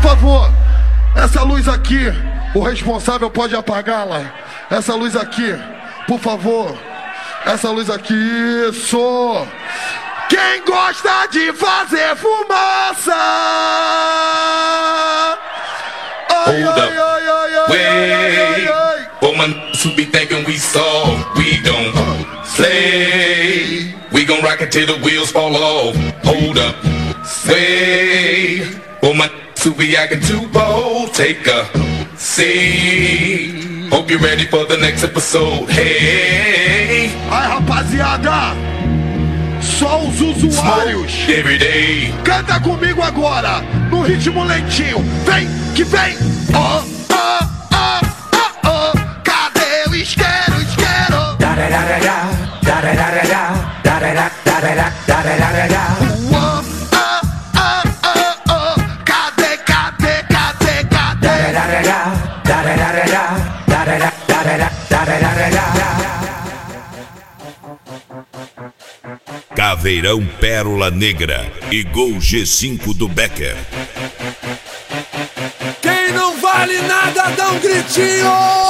favor, essa luz aqui, o responsável pode apagá-la. Essa luz aqui, por favor. Essa luz aqui, isso. Quem gosta de fazer fumaça? Ai, Hold ai, up. ai, ai, ai, Wait. ai, ai. For my who be thinking we soft, we don't play. We gon' rock it till the wheels fall off. Hold up. Wait. For my who be acting too bold, take a seat. Hope you're ready for the next episode. Hey. Ai, rapaziada, só os usuários. Smoke every day. Canta comigo agora, no ritmo lentinho. Vem, que vem. Oh, oh, oh, oh, oh. Cadê o isqueiro, isqueiro? Da da da da da da da da da da da da da da da. Oh, oh, oh, oh, oh. Cadê, cadê, cadê, cadê? Da da da da da da da da da da da da da. Caveirão Pérola Negra e Gol G5 do Becker. Quem não vale nada dá um gritinho.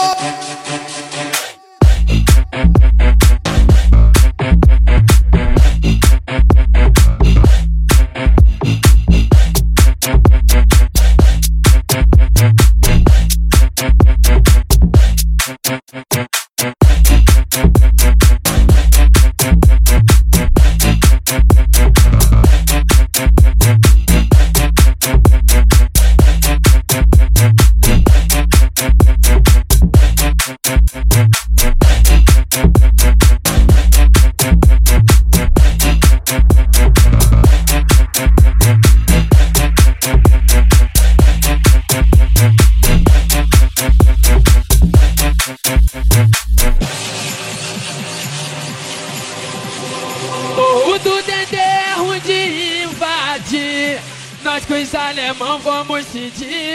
O do Dendê é ruim de invadir. Nós com os alemão vamos se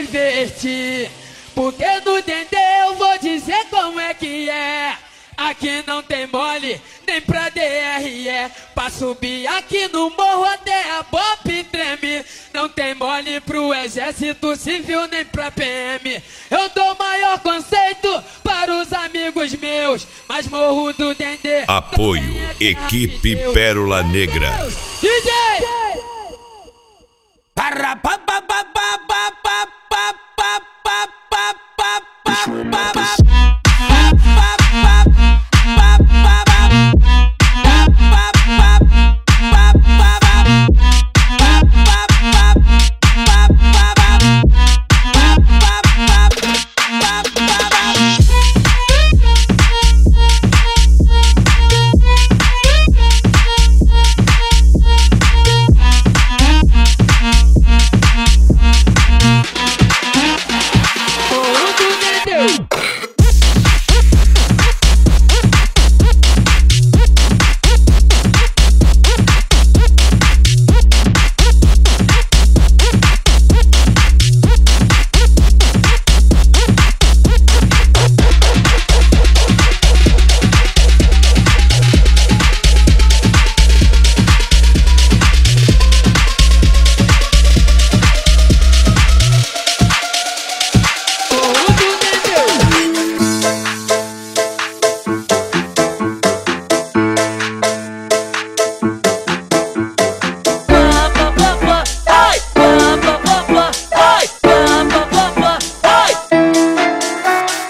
divertir. Porque no Dendê eu vou dizer como é que é. Aqui não tem mole, nem pra DRE. Pra subir aqui no morro até a BOP treme. Não tem mole pro exército civil, nem pra PM. Eu dou maior conceito para os amigos meus. Mas morro do Dendê Apoio Equipe Pérola Negra. DJ!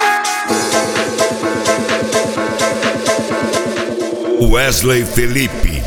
Wesley Felipe.